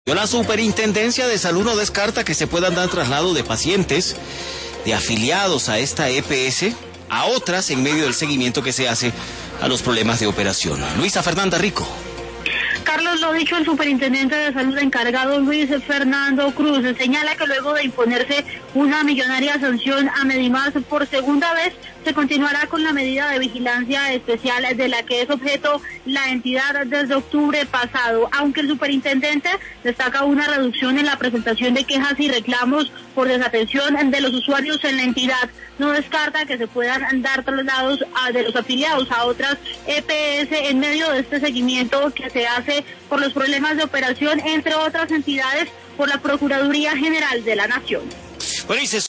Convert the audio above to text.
La Superintendencia de Salud no descarta que se puedan dar traslado de pacientes, de afiliados a esta EPS, a otras en medio del seguimiento que se hace a los problemas de operación. Luisa Fernanda Rico. Carlos, lo dicho el superintendente de salud encargado Luis Fernando Cruz, señala que luego de imponerse una millonaria sanción a Medimás por segunda vez, se continuará con la medida de vigilancia especial de la que es objeto la entidad desde octubre pasado, aunque el superintendente destaca una reducción en la presentación de quejas y reclamos por desatención de los usuarios en la entidad. No descarta que se puedan dar traslados de los afiliados a otras EPS en medio de este seguimiento que se hace por los problemas de operación, entre otras entidades, por la Procuraduría General de la Nación. Bueno,